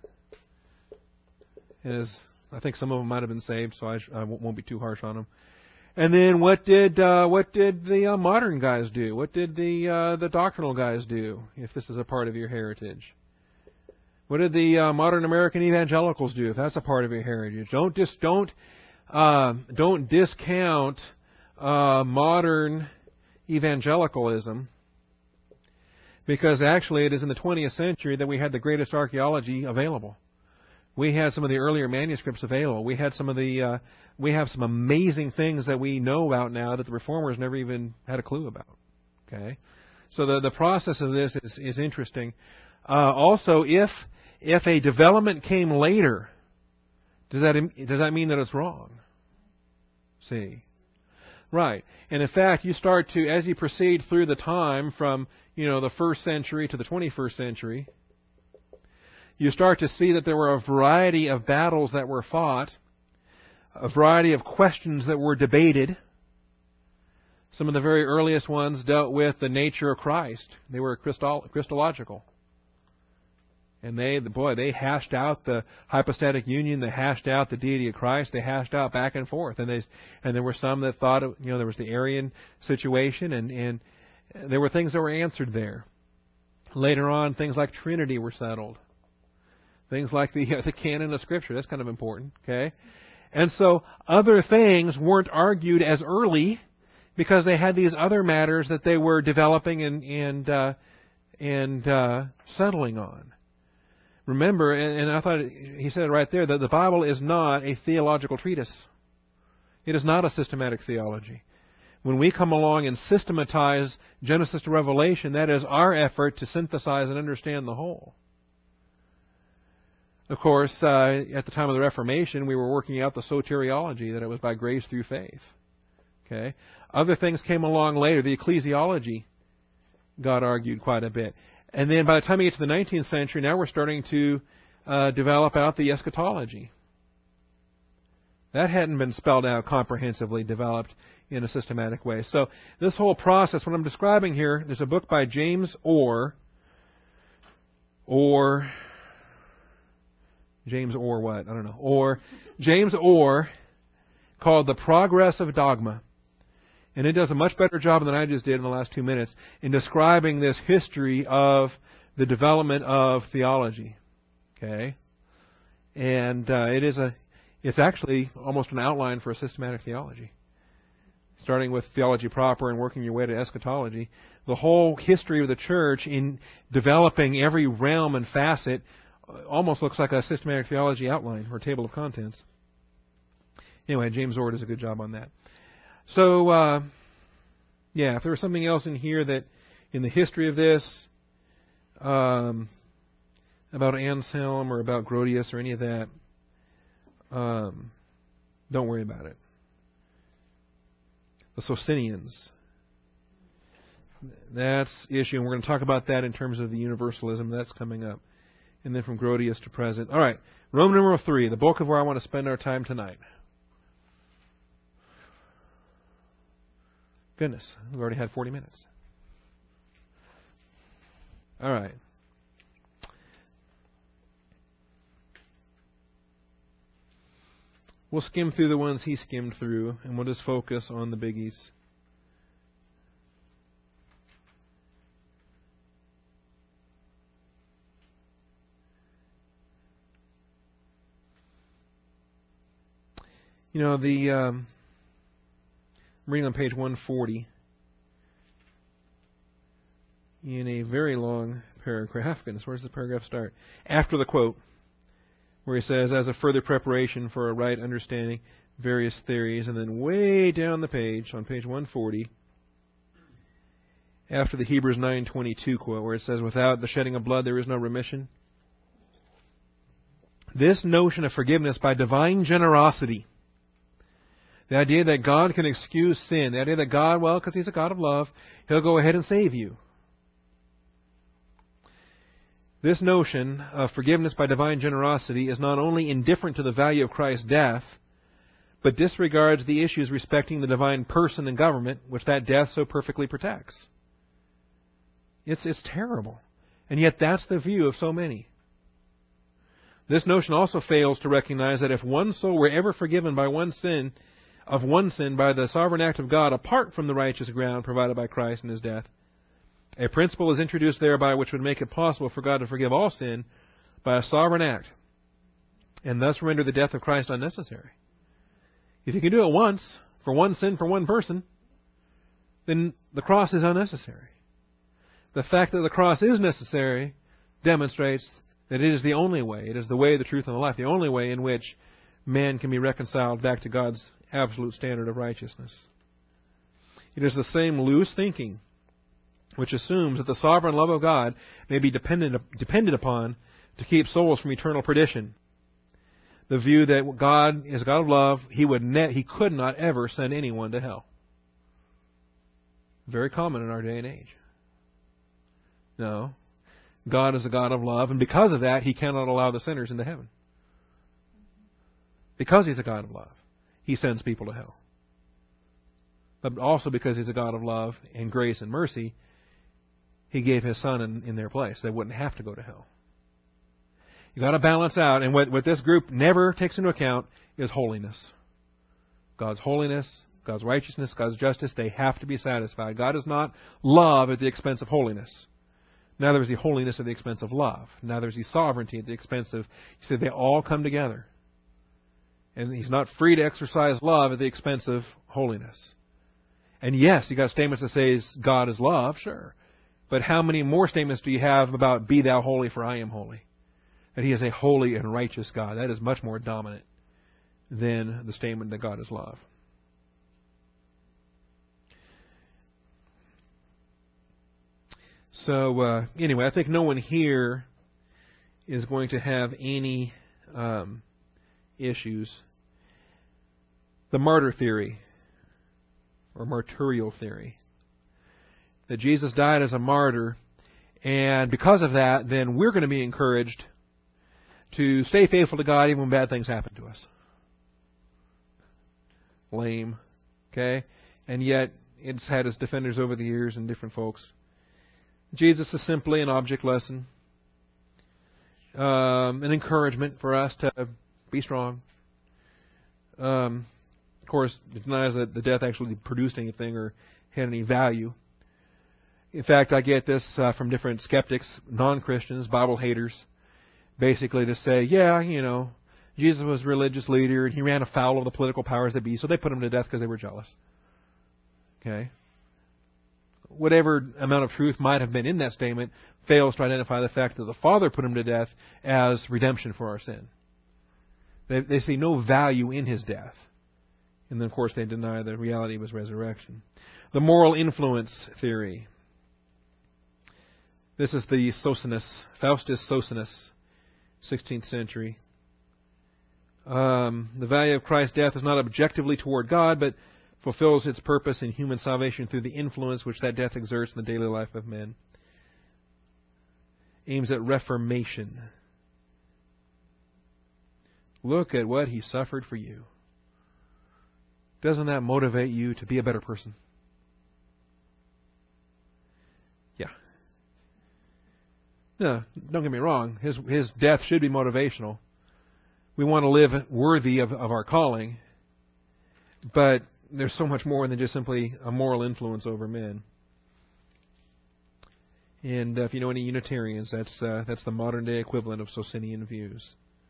Is I think some of them might have been saved, so I, sh- I won't be too harsh on them. And then what did uh, what did the uh, modern guys do? What did the uh, the doctrinal guys do? If this is a part of your heritage, what did the uh, modern American evangelicals do? If that's a part of your heritage, don't just don't uh, don't discount uh, modern evangelicalism, because actually it is in the twentieth century that we had the greatest archaeology available. We had some of the earlier manuscripts available. We had some of the uh, we have some amazing things that we know about now that the reformers never even had a clue about. Okay, so the the process of this is is interesting. Uh, also, if if a development came later, does that does that mean that it's wrong? See. Right. And in fact, you start to, as you proceed through the time from, you know, the first century to the twenty-first century, you start to see that there were a variety of battles that were fought, a variety of questions that were debated. Some of the very earliest ones dealt with the nature of Christ. They were Christol- Christological. And they, boy, they hashed out the hypostatic union. They hashed out the deity of Christ. They hashed out back and forth. And they, and there were some that thought, you know, there was the Arian situation, and, and there were things that were answered there. Later on, things like Trinity were settled. Things like the the canon of Scripture. That's kind of important. Okay, And so other things weren't argued as early because they had these other matters that they were developing and and uh, and uh, settling on. Remember, and, and I thought he said it right there, that the Bible is not a theological treatise. It is not a systematic theology. When we come along and systematize Genesis to Revelation, that is our effort to synthesize and understand the whole. Of course, uh, at the time of the Reformation, we were working out the soteriology, that it was by grace through faith. Okay. Other things came along later. The ecclesiology got argued quite a bit. And then by the time we get to the nineteenth century, now we're starting to uh, develop out the eschatology. That hadn't been spelled out comprehensively, developed in a systematic way. So this whole process, what I'm describing here, there's a book by James Orr, or James Orr what? I don't know. Or James Orr, called The Progress of Dogma. And it does a much better job than I just did in the last two minutes in describing this history of the development of theology. Okay? And uh, it is a, it's actually almost an outline for a systematic theology. Starting with theology proper and working your way to eschatology. The whole history of the church in developing every realm and facet almost looks like a systematic theology outline or table of contents. Anyway, James Orr does a good job on that. So, uh, yeah, if there was something else in here that, in the history of this, um, about Anselm or about Grotius or any of that, um, don't worry about it. The Socinians. That's issue, and we're going to talk about that in terms of the universalism that's coming up. And then from Grotius to present. All right, Roman numeral three, the bulk of where I want to spend our time tonight. Goodness, we've already had forty minutes. All right. We'll skim through the ones he skimmed through, and we'll just focus on the biggies. You know, the... Um, I'm reading on page one forty in a very long paragraph. Goodness, where does the paragraph start? After the quote, where he says, as a further preparation for a right understanding various theories, and then way down the page, on page one forty, after the Hebrews nine twenty-two quote, where it says, without the shedding of blood there is no remission. This notion of forgiveness by divine generosity, the idea that God can excuse sin. The idea that God, well, because He's a God of love, He'll go ahead and save you. This notion of forgiveness by divine generosity is not only indifferent to the value of Christ's death, but disregards the issues respecting the divine person and government, which that death so perfectly protects. It's, it's terrible. And yet that's the view of so many. This notion also fails to recognize that if one soul were ever forgiven by one sin, of one sin by the sovereign act of God apart from the righteous ground provided by Christ in His death, a principle is introduced thereby which would make it possible for God to forgive all sin by a sovereign act, and thus render the death of Christ unnecessary. If you can do it once, for one sin for one person, then the cross is unnecessary. The fact that the cross is necessary demonstrates that it is the only way, it is the way, the truth, and the life, the only way in which man can be reconciled back to God's absolute standard of righteousness. It is the same loose thinking which assumes that the sovereign love of God may be dependent, depended upon to keep souls from eternal perdition. The view that God is a God of love, He would ne- He could not ever send anyone to hell. Very common in our day and age. No. God is a God of love, and because of that, He cannot allow the sinners into heaven. Because He's a God of love, He sends people to hell. But also because He's a God of love and grace and mercy, He gave His Son in, in their place. They wouldn't have to go to hell. You've got to balance out, and what, what this group never takes into account is holiness. God's holiness, God's righteousness, God's justice, they have to be satisfied. God is not love at the expense of holiness. Neither is He holiness at the expense of love. Neither is He sovereignty at the expense of... He said they all come together. And He's not free to exercise love at the expense of holiness. And yes, you got statements that say God is love, sure. But how many more statements do you have about be thou holy for I am holy? That He is a holy and righteous God. That is much more dominant than the statement that God is love. So uh, anyway, I think no one here is going to have any um, issues. The martyr theory, or martyrial theory, that Jesus died as a martyr, and because of that, then we're going to be encouraged to stay faithful to God even when bad things happen to us. Lame. Okay? And yet, it's had its defenders over the years and different folks. Jesus is simply an object lesson, um, an encouragement for us to be strong. Um, of course, it denies that the death actually produced anything or had any value. In fact, I get this uh, from different skeptics, non-Christians, Bible haters, basically to say, yeah, you know, Jesus was a religious leader and He ran afoul of the political powers that be, so they put Him to death because they were jealous. Okay? Whatever amount of truth might have been in that statement fails to identify the fact that the Father put Him to death as redemption for our sin. They, they see no value in His death. And then, of course, they deny the reality of His resurrection. The moral influence theory. This is the Socinus, Faustus Socinus, sixteenth century. Um, the value of Christ's death is not objectively toward God, but fulfills its purpose in human salvation through the influence which that death exerts in the daily life of men. Aims at reformation. Look at what He suffered for you. Doesn't that motivate you to be a better person? Yeah. No, don't get me wrong. His His death should be motivational. We want to live worthy of, of our calling. But there's so much more than just simply a moral influence over men. And uh, if you know any Unitarians, that's uh, that's the modern day equivalent of Socinian views.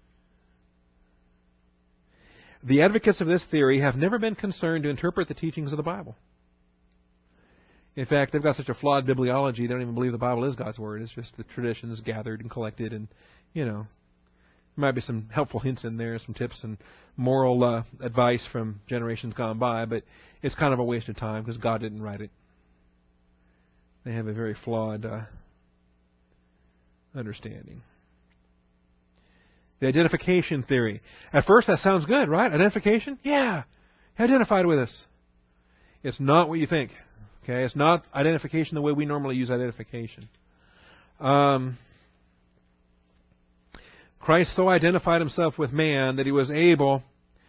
The advocates of this theory have never been concerned to interpret the teachings of the Bible. In fact, they've got such a flawed bibliology, they don't even believe the Bible is God's Word. It's just the traditions gathered and collected, and, you know, there might be some helpful hints in there, some tips and moral uh, advice from generations gone by, but it's kind of a waste of time because God didn't write it. They have a very flawed uh, understanding. The identification theory. At first, that sounds good, right? Identification? Yeah. He identified with us. It's not what you think. Okay? It's not identification the way we normally use identification. Um, Christ so identified Himself with man that He was able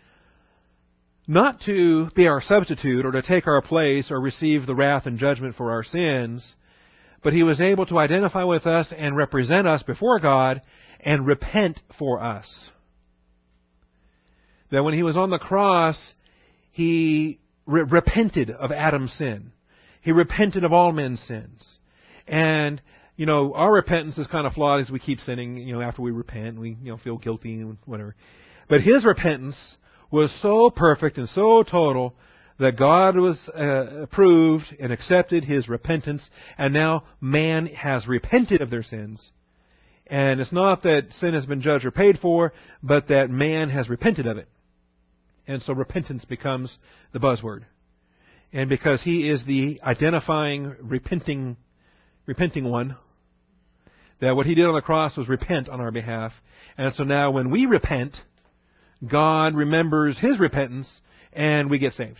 not to be our substitute or to take our place or receive the wrath and judgment for our sins, but He was able to identify with us and represent us before God and repent for us. That when He was on the cross, He re- repented of Adam's sin. He repented of all men's sins. And, you know, our repentance is kind of flawed as we keep sinning, you know, after we repent, we, you know, feel guilty and whatever. But His repentance was so perfect and so total that God was uh, approved and accepted His repentance, and now man has repented of their sins. And it's not that sin has been judged or paid for, but that man has repented of it. And so repentance becomes the buzzword. And because He is the identifying, repenting, repenting one, that what He did on the cross was repent on our behalf. And so now when we repent, God remembers His repentance, and we get saved.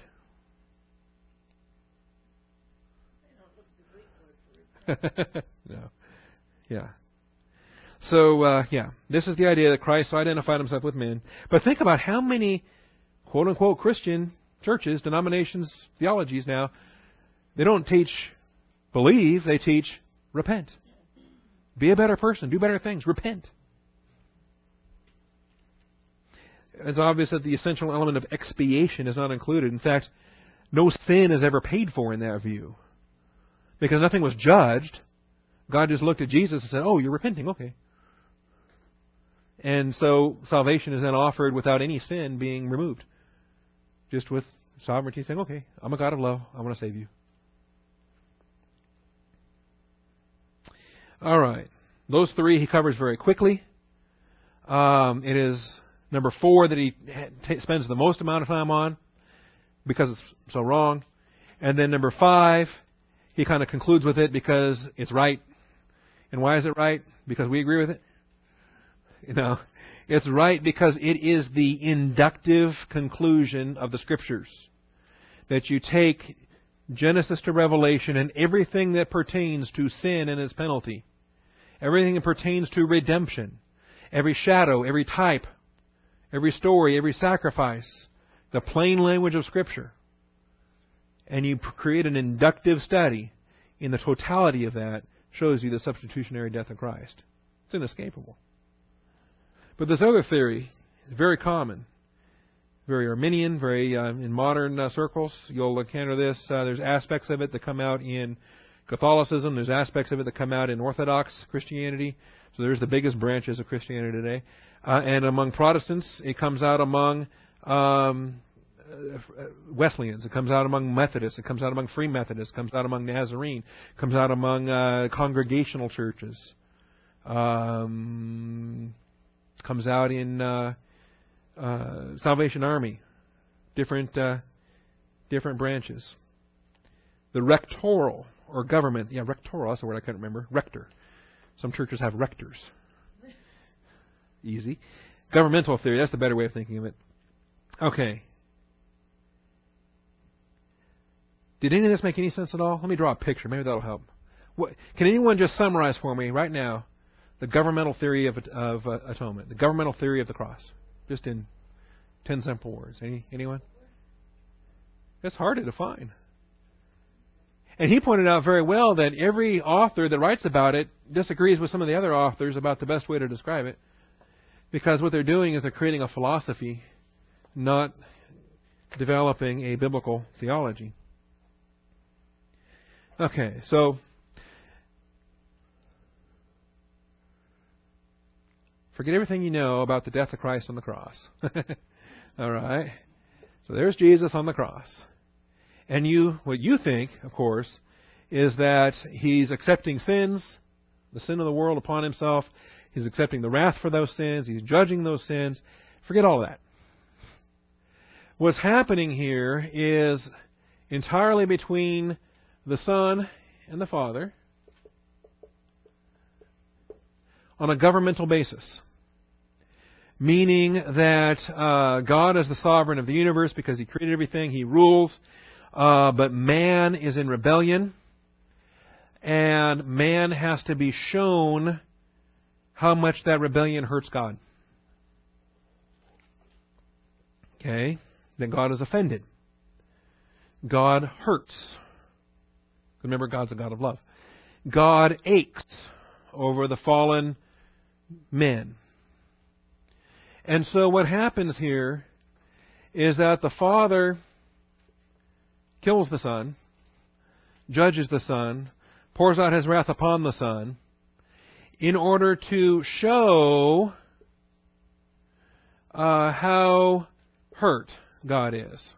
No. Yeah. So, uh, yeah, this is the idea that Christ identified Himself with men. But think about how many quote-unquote Christian churches, denominations, theologies now, they don't teach believe, they teach repent. Be a better person, do better things, repent. It's obvious that the essential element of expiation is not included. In fact, no sin is ever paid for in that view. Because nothing was judged. God just looked at Jesus and said, oh, you're repenting, okay. And so salvation is then offered without any sin being removed. Just with sovereignty saying, okay, I'm a God of love. I want to save you. All right. Those three he covers very quickly. Um, it is number four that he t- spends the most amount of time on because it's so wrong. And then number five, he kind of concludes with it because it's right. And why is it right? Because we agree with it? You know, it's right because it is the inductive conclusion of the Scriptures. That you take Genesis to Revelation and everything that pertains to sin and its penalty. Everything that pertains to redemption. Every shadow, every type, every story, every sacrifice. The plain language of Scripture. And you create an inductive study in the totality of that shows you the substitutionary death of Christ. It's inescapable. But this other theory is very common. Very Arminian, very uh, in modern uh, circles. You'll encounter this. Uh, there's aspects of it that come out in Catholicism. There's aspects of it that come out in Orthodox Christianity. So there's the biggest branches of Christianity today. Uh, and among Protestants, it comes out among um, Wesleyans. It comes out among Methodists. It comes out among Free Methodists. It comes out among Nazarene. It comes out among uh, congregational churches. Um, it comes out in uh, uh, Salvation Army. Different, uh, different branches. The rectoral, or government, yeah, rectoral, that's the word I couldn't remember. Rector. Some churches have rectors. Easy. Governmental theory, that's the better way of thinking of it. Okay. Did any of this make any sense at all? Let me draw a picture. Maybe that'll help. What, can anyone just summarize for me right now the governmental theory of, of uh, atonement, the governmental theory of the cross? Just in ten simple words. Any anyone? It's hard to define. And he pointed out very well that every author that writes about it disagrees with some of the other authors about the best way to describe it. Because what they're doing is they're creating a philosophy, not developing a biblical theology. Okay, so forget everything you know about the death of Christ on the cross. All right? So there's Jesus on the cross. And you, what you think, of course, is that He's accepting sins, the sin of the world upon Himself. He's accepting the wrath for those sins. He's judging those sins. Forget all that. What's happening here is entirely between the Son and the Father on a governmental basis. Meaning that uh, God is the sovereign of the universe because He created everything. He rules. Uh, but man is in rebellion. And man has to be shown how much that rebellion hurts God. Okay? Then God is offended. God hurts. Remember, God's a God of love. God aches over the fallen men. And so what happens here is that the Father kills the Son, judges the Son, pours out His wrath upon the Son, in order to show uh, how hurt God is.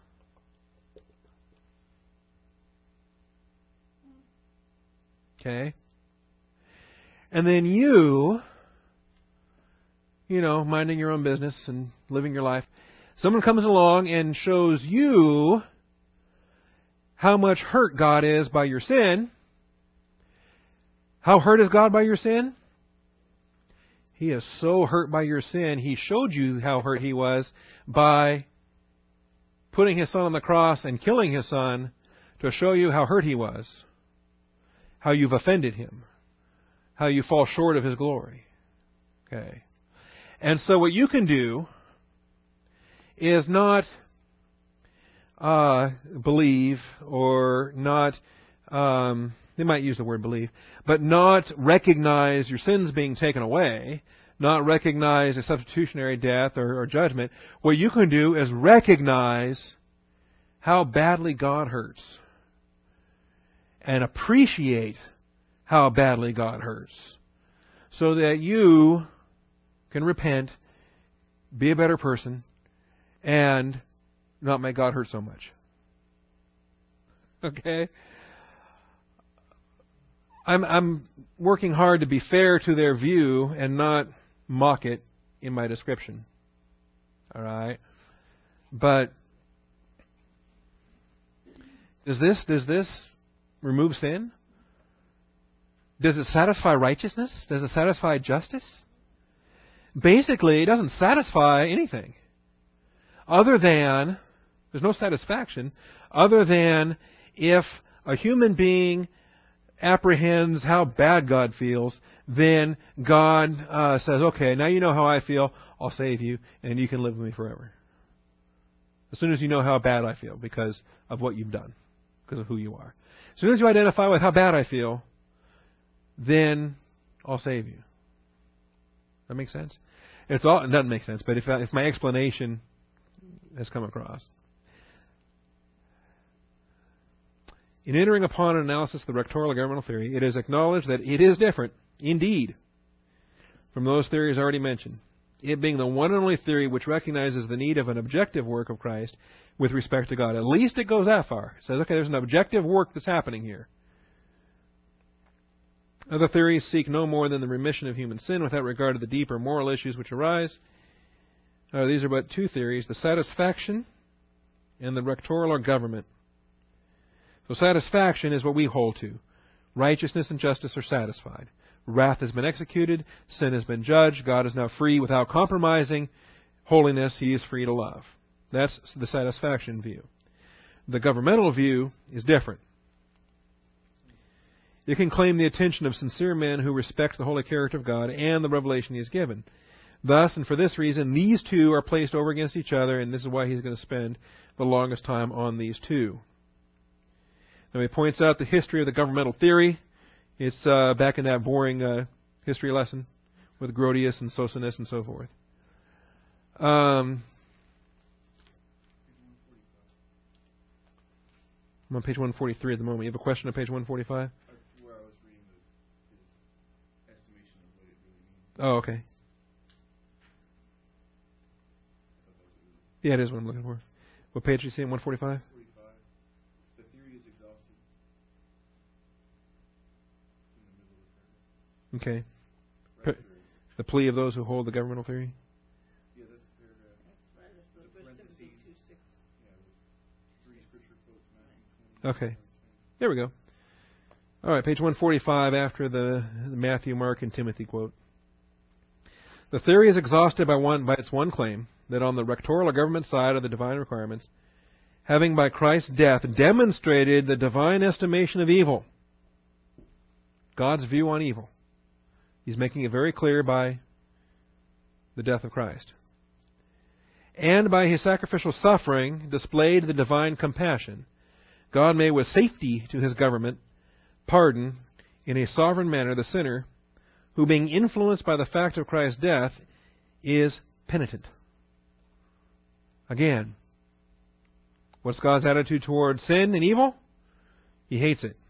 Okay? And then you, you know, minding your own business and living your life, someone comes along and shows you how much hurt God is by your sin. How hurt is God by your sin? He is so hurt by your sin, He showed you how hurt He was by putting His Son on the cross and killing His Son to show you how hurt He was. How you've offended Him. How you fall short of His glory. Okay. And so what you can do is not uh, believe or not... Um, They might use the word believe, but not recognize your sins being taken away, not recognize a substitutionary death or, or judgment. What you can do is recognize how badly God hurts and appreciate how badly God hurts so that you can repent, be a better person, and not make God hurt so much. Okay? I'm I'm working hard to be fair to their view and not mock it in my description. All right? But does this does this remove sin? Does it satisfy righteousness? Does it satisfy justice? Basically, it doesn't satisfy anything. Other than, there's no satisfaction, other than if a human being apprehends how bad God feels, then God uh, says, okay, now you know how I feel, I'll save you, and you can live with me forever. As soon as you know how bad I feel because of what you've done, because of who you are. As soon as you identify with how bad I feel, then I'll save you. That makes sense? It's all, it doesn't make sense, but if, if my explanation has come across. In entering upon an analysis of the rectorial governmental theory, it is acknowledged that it is different, indeed, from those theories already mentioned, it being the one and only theory which recognizes the need of an objective work of Christ with respect to God. At least it goes that far. It says, okay, there's an objective work that's happening here. Other theories seek no more than the remission of human sin without regard to the deeper moral issues which arise. Uh, these are but two theories, the satisfaction and the rectorial or government. So satisfaction is what we hold to. Righteousness and justice are satisfied. Wrath has been executed. Sin has been judged. God is now free without compromising holiness. He is free to love. That's the satisfaction view. The governmental view is different. It can claim the attention of sincere men who respect the holy character of God and the revelation He has given. Thus, and for this reason, these two are placed over against each other, and this is why he's going to spend the longest time on these two. Now, he points out the history of the governmental theory. It's uh, back in that boring uh, history lesson with Grotius and Socinus and so forth. Um, I'm on page one forty-three at the moment. You have a question on page one forty-five? Where I was reading the, his estimation of what it really means. Oh, okay. Yeah, it is what I'm looking for. What page do you see in one forty-five? forty-five. The theory is exhausted. In the middle of the paragraph. Okay. P- the plea of those who hold the governmental theory? Yeah, that's the paragraph. That's right. The parentheses. Yeah, three scripture quotes, Matthew twenty. Okay. There we go. All right, page one forty-five after the, the Matthew, Mark, and Timothy quote. The theory is exhausted by one by its one claim, that on the rectorial or government side of the divine requirements, having by Christ's death demonstrated the divine estimation of evil, God's view on evil. He's making it very clear by the death of Christ. And by His sacrificial suffering displayed the divine compassion, God may with safety to His government pardon in a sovereign manner the sinner who, being influenced by the fact of Christ's death, is penitent. Again, what's God's attitude toward sin and evil? He hates it.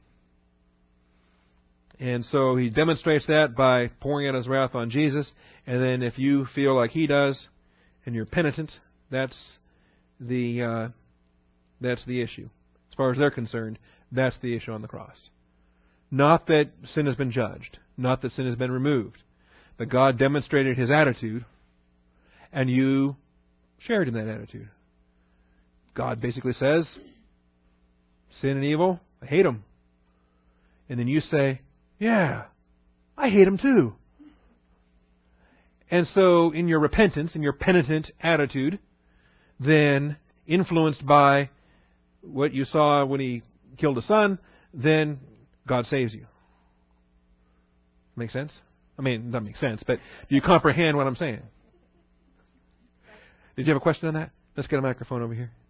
And so He demonstrates that by pouring out His wrath on Jesus. And then if you feel like He does and you're penitent, that's the uh, that's the issue. As far as they're concerned, that's the issue on the cross. Not that sin has been judged. Not that sin has been removed. That God demonstrated His attitude and you shared in that attitude. God basically says, sin and evil, I hate them. And then you say, yeah, I hate them too. And so in your repentance, in your penitent attitude, then influenced by what you saw when He killed a son, then God saves you. Make sense? I mean, it doesn't make sense, but do you comprehend what I'm saying? Did you have a question on that? Let's get a microphone over here.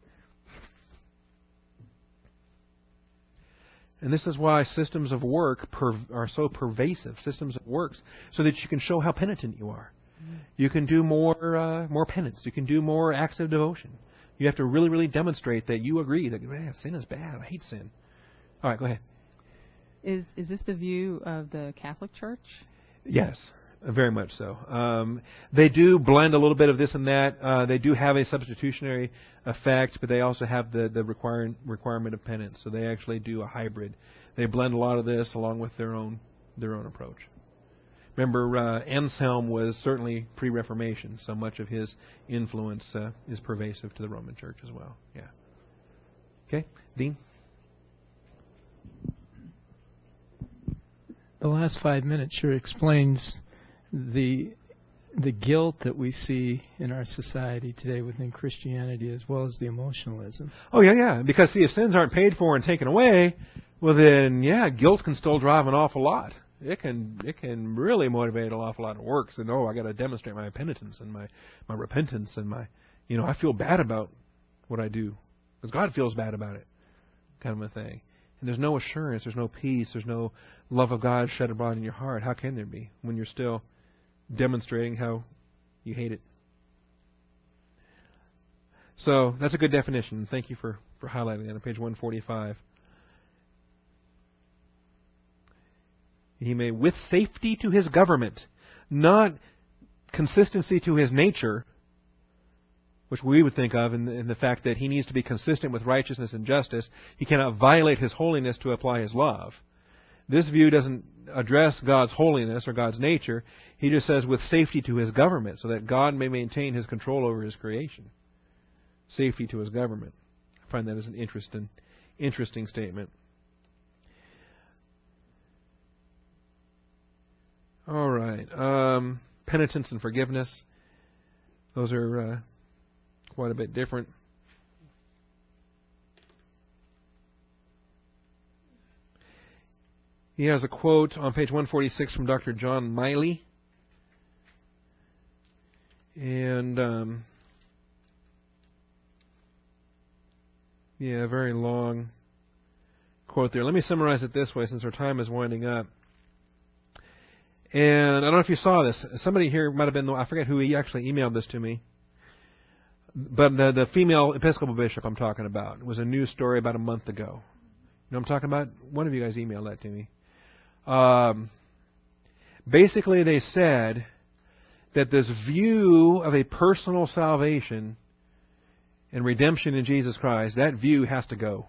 And this is why systems of work per, are so pervasive, systems of works, so that you can show how penitent you are. You can do more uh, more penance. You can do more acts of devotion. You have to really, really demonstrate that you agree that man, sin is bad. I hate sin. All right, go ahead. Is is this the view of the Catholic Church? Yes. Very much so. Um, they do blend a little bit of this and that. Uh, they do have a substitutionary effect, but they also have the, the require, requirement of penance. So they actually do a hybrid. They blend a lot of this along with their own their own approach. Remember, uh, Anselm was certainly pre-Reformation, so much of his influence uh, is pervasive to the Roman Church as well. Yeah. Okay, Dean? The last five minutes sure explains the the guilt that we see in our society today within Christianity, as well as the emotionalism. Oh, yeah, yeah. Because, see, if sins aren't paid for and taken away, well then, yeah, guilt can still drive an awful lot. It can it can really motivate an awful lot of works. And, oh, I got to demonstrate my penitence and my, my repentance and my, you know, I feel bad about what I do. Because God feels bad about it, kind of a thing. And there's no assurance, there's no peace, there's no love of God shed abroad in your heart. How can there be when you're still demonstrating how you hate it? So that's a good definition. Thank you for, for highlighting that on page one forty-five. He may, with safety to his government, not consistency to his nature, which we would think of in the, in the fact that he needs to be consistent with righteousness and justice. He cannot violate his holiness to apply his love. This view doesn't address God's holiness or God's nature. He just says with safety to his government, so that God may maintain his control over his creation. Safety to his government. I find that as an interesting, interesting statement. All right. Um, penitence and forgiveness. Those are uh, quite a bit different. He has a quote on page one forty-six from Doctor John Miley. And, um, yeah, a very long quote there. Let me summarize it this way since our time is winding up. And I don't know if you saw this. Somebody here might have been, I forget who he actually emailed this to me. But the, the female Episcopal bishop I'm talking about. It was a news story about a month ago. You know what I'm talking about? One of you guys emailed that to me. Um, basically, they said that this view of a personal salvation and redemption in Jesus Christ, that view has to go.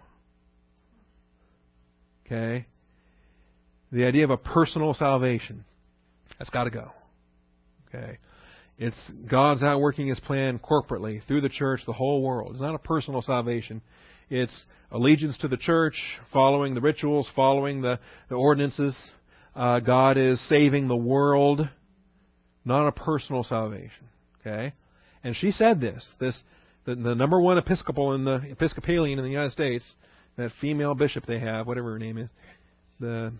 Okay? The idea of a personal salvation, that's got to go. Okay? It's God's outworking His plan corporately through the church, the whole world. It's not a personal salvation. It's allegiance to the church, following the rituals, following the, the ordinances. Uh, God is saving the world, not a personal salvation. Okay? And she said this. This the, the number one Episcopal in the Episcopalian in the United States, that female bishop they have, whatever her name is, the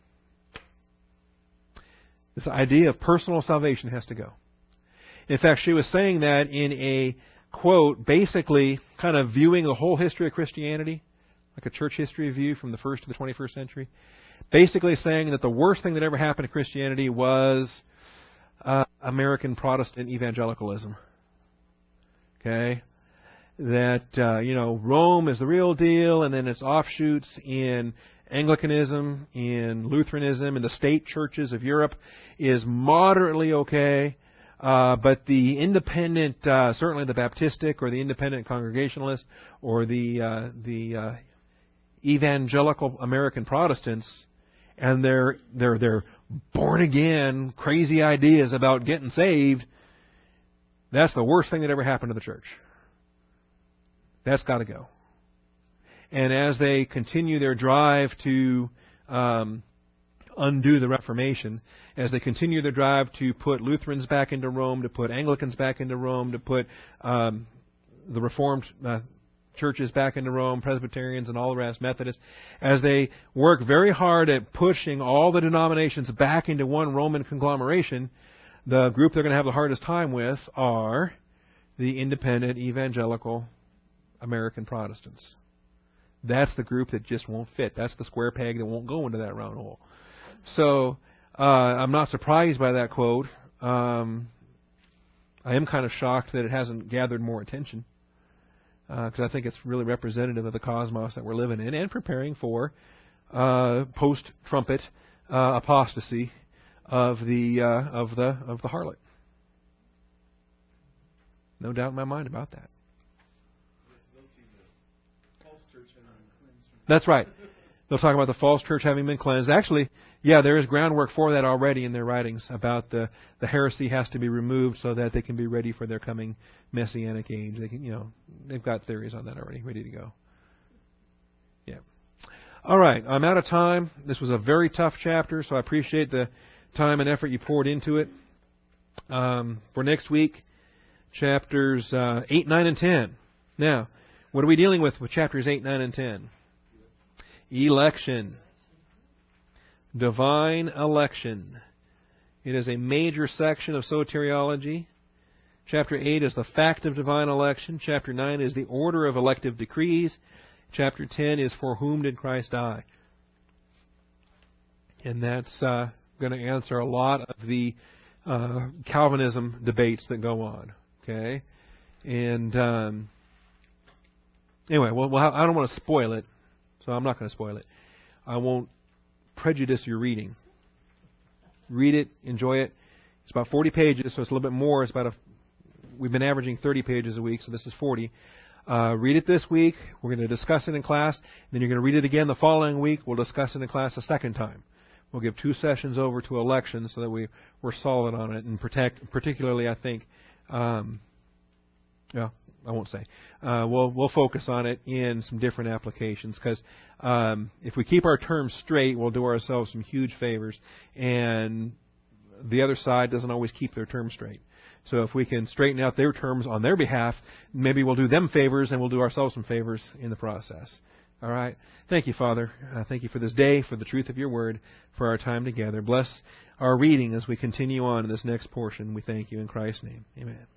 this idea of personal salvation has to go. In fact, she was saying that in a quote, basically kind of viewing the whole history of Christianity, like a church history view from the first to the twenty-first century, basically saying that the worst thing that ever happened to Christianity was uh, American Protestant evangelicalism. Okay? That, uh, you know, Rome is the real deal, and then its offshoots in Anglicanism, in Lutheranism, in the state churches of Europe is moderately okay. Uh, but the independent, uh, certainly the Baptistic or the independent Congregationalist or the uh, the uh, evangelical American Protestants and their their their born again crazy ideas about getting saved, that's the worst thing that ever happened to the church. That's got to go. And as they continue their drive to um, undo the Reformation, as they continue their drive to put Lutherans back into Rome, to put Anglicans back into Rome, to put um, the Reformed uh, churches back into Rome, Presbyterians and all the rest, Methodists, as they work very hard at pushing all the denominations back into one Roman conglomeration, the group they're going to have the hardest time with are the independent evangelical American Protestants. That's the group that just won't fit. That's the square peg that won't go into that round hole. So uh, I'm not surprised by that quote. Um, I am kind of shocked that it hasn't gathered more attention, because uh, I think it's really representative of the cosmos that we're living in and preparing for uh, post-trumpet uh, apostasy of the uh, of the of the harlot. No doubt in my mind about that. That's right. They'll talk about the false church having been cleansed. Actually, yeah, there is groundwork for that already in their writings about the, the heresy has to be removed so that they can be ready for their coming messianic age. They can, you know, they've got theories on that already, ready to go. Yeah. All right, I'm out of time. This was a very tough chapter, so I appreciate the time and effort you poured into it. Um, for next week, chapters uh, eight, nine, and ten. Now, what are we dealing with with chapters eight, nine, and ten? Election. Divine election. It is a major section of soteriology. Chapter eight is the fact of divine election. Chapter nine is the order of elective decrees. Chapter ten is for whom did Christ die? And that's uh, going to answer a lot of the uh, Calvinism debates that go on. Okay? And um, anyway, well, well, I don't want to spoil it. So I'm not going to spoil it. I won't prejudice your reading. Read it, enjoy it. It's about forty pages, so it's a little bit more. It's about a. We've been averaging thirty pages a week, so this is forty. Uh, read it this week. We're going to discuss it in class. Then you're going to read it again the following week. We'll discuss it in class a second time. We'll give two sessions over to elections so that we we're solid on it, and protect particularly, I think. Um, yeah. I won't say. Uh, we'll we'll focus on it in some different applications because um, if we keep our terms straight, we'll do ourselves some huge favors, and the other side doesn't always keep their terms straight. So if we can straighten out their terms on their behalf, maybe we'll do them favors and we'll do ourselves some favors in the process. All right. Thank you, Father. Uh, thank you for this day, for the truth of your word, for our time together. Bless our reading as we continue on in this next portion. We thank you in Christ's name. Amen.